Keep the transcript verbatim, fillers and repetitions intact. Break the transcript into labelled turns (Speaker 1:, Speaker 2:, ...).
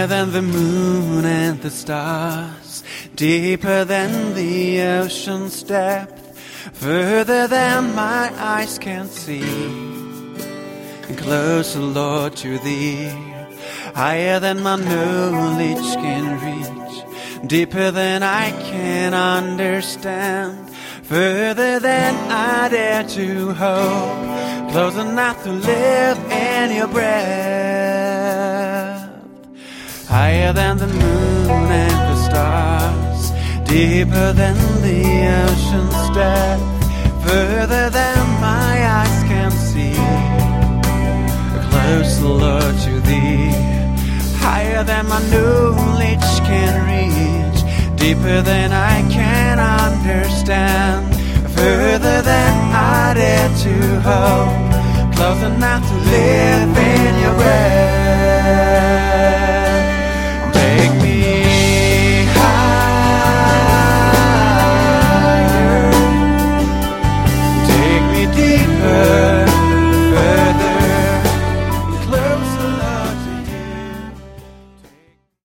Speaker 1: higher than the moon and the stars, deeper than the ocean's depth, further than my eyes can see, and closer, Lord, to thee. Higher than my knowledge can reach, deeper than I can understand, further than I dare to hope, close enough to live in your breath. Higher than the moon and the stars, deeper than the ocean's depth, further than my eyes can see, closer, Lord, to thee. Higher than my knowledge can reach, deeper than I can understand, further than I dare to hope, close enough to live in your breath.